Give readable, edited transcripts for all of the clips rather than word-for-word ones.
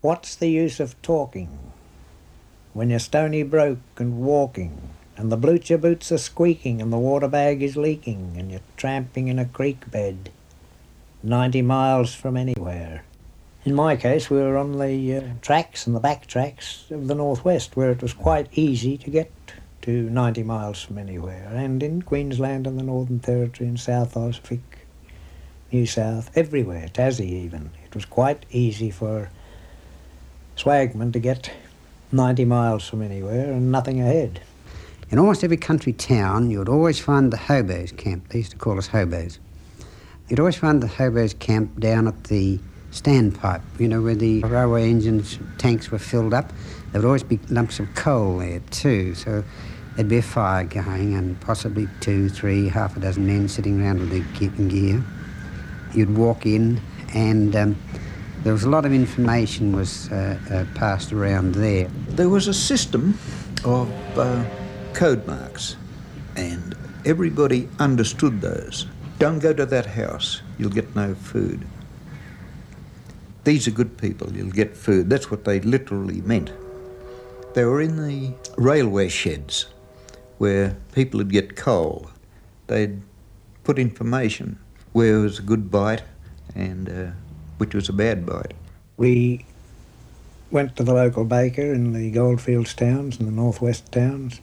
What's the use of talking when you're stony broke and walking, and the blucher boots are squeaking and the water bag is leaking, and you're tramping in a creek bed 90 miles from anywhere? In my case, we were on the tracks and the back tracks of the northwest, where it was quite easy to get to 90 miles from anywhere, and in Queensland and the Northern Territory and South Pacific, New South, everywhere, Tassie even. It was quite easy for swagmen to get 90 miles from anywhere and nothing ahead. In almost every country town, you would always find the hobos camp. They used to call us hobos. You'd always find the hobos camp down at the standpipe, you know, where the railway engines, tanks were filled up. There would always be lumps of coal there too, so there'd be a fire going and possibly 2, 3, half a dozen men sitting around with their keeping gear. You'd walk in and there was a lot of information was passed around there. There was a system of code marks, and everybody understood those. Don't go to that house, you'll get no food. These are good people, you'll get food. That's what they literally meant. They were in the railway sheds where people would get coal. They'd put information where was a good bite and which was a bad bite. We went to the local baker in the goldfields towns and the northwest towns,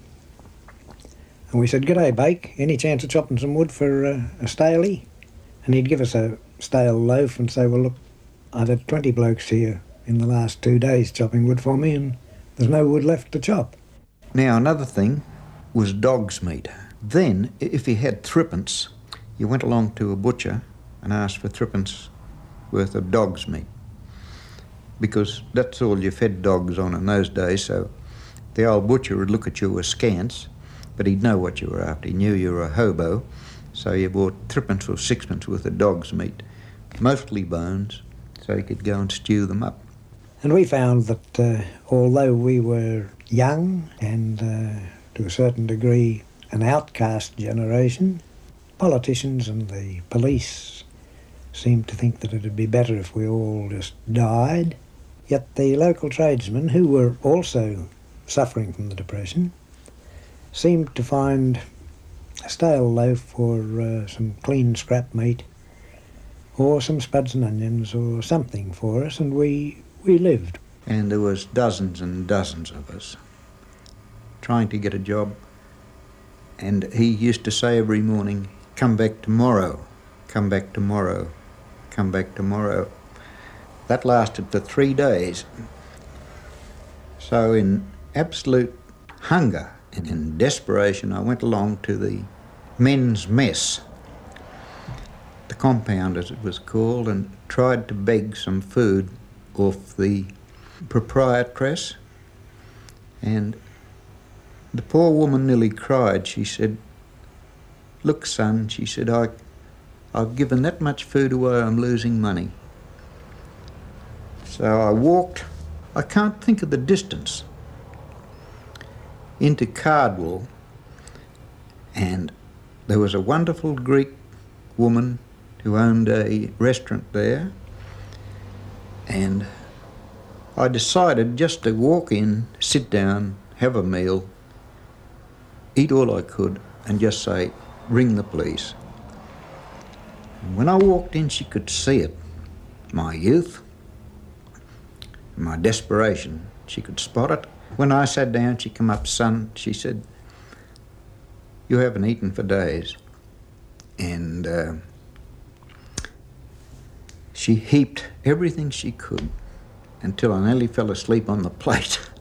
and we said, "G'day, Bake, any chance of chopping some wood for a staley?" And he'd give us a stale loaf and say, "Well, look, I've had 20 blokes here in the last 2 days chopping wood for me, and there's no wood left to chop." Now, another thing was dog's meat. Then, if you had threepence, you went along to a butcher and asked for threepence worth of dog's meat, because that's all you fed dogs on in those days, so the old butcher would look at you askance, but he'd know what you were after. He knew you were a hobo, so you bought threepence or sixpence worth of dog's meat, mostly bones, so you could go and stew them up. And we found that although we were young and to a certain degree an outcast generation, politicians and the police seemed to think that it would be better if we all just died. Yet the local tradesmen, who were also suffering from the Depression, seemed to find a stale loaf or some clean scrap meat or some spuds and onions or something for us, and we lived. And there was dozens and dozens of us trying to get a job, and he used to say every morning, "Come back tomorrow, come back tomorrow, come back tomorrow." That lasted for 3 days. So in absolute hunger and in desperation, I went along to the men's mess, the compound as it was called, and tried to beg some food off the proprietress. And the poor woman nearly cried. She said, "Look, son," she said, I've given that much food away, I'm losing money." So I walked, I can't think of the distance, into Cardwell, and there was a wonderful Greek woman who owned a restaurant there, and I decided just to walk in, sit down, have a meal, eat all I could, and just say, "Ring the police." And when I walked in, she could see it, my youth, my desperation. She could spot it. When I sat down, she come up, "Son," she said, "you haven't eaten for days." And she heaped everything she could until I nearly fell asleep on the plate.